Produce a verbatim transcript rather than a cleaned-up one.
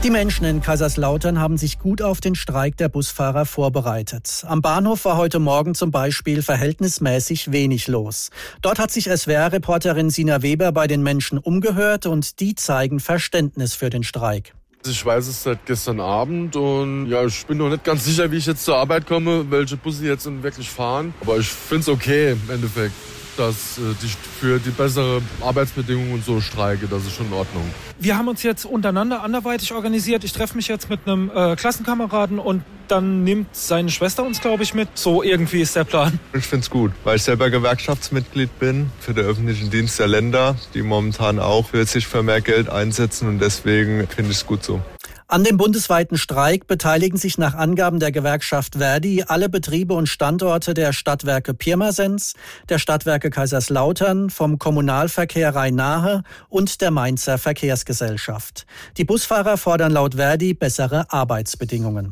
Die Menschen in Kaiserslautern haben sich gut auf den Streik der Busfahrer vorbereitet. Am Bahnhof war heute Morgen zum Beispiel verhältnismäßig wenig los. Dort hat sich S W R-Reporterin Sina Weber bei den Menschen umgehört und die zeigen Verständnis für den Streik. Ich weiß es seit gestern Abend und ja, ich bin noch nicht ganz sicher, wie ich jetzt zur Arbeit komme, welche Busse jetzt wirklich fahren. Aber ich finde es okay im Endeffekt, dass ich für die bessere Arbeitsbedingungen und so streike. Das ist schon in Ordnung. Wir haben uns jetzt untereinander anderweitig organisiert. Ich treffe mich jetzt mit einem äh, Klassenkameraden und dann nimmt seine Schwester uns, glaube ich, mit. So irgendwie ist der Plan. Ich finde es gut, weil ich selber Gewerkschaftsmitglied bin für den öffentlichen Dienst der Länder, die momentan auch für sich für mehr Geld einsetzen und deswegen finde ich es gut so. An dem bundesweiten Streik beteiligen sich nach Angaben der Gewerkschaft Verdi alle Betriebe und Standorte der Stadtwerke Pirmasens, der Stadtwerke Kaiserslautern, vom Kommunalverkehr Rhein-Nahe und der Mainzer Verkehrsgesellschaft. Die Busfahrer fordern laut Verdi bessere Arbeitsbedingungen.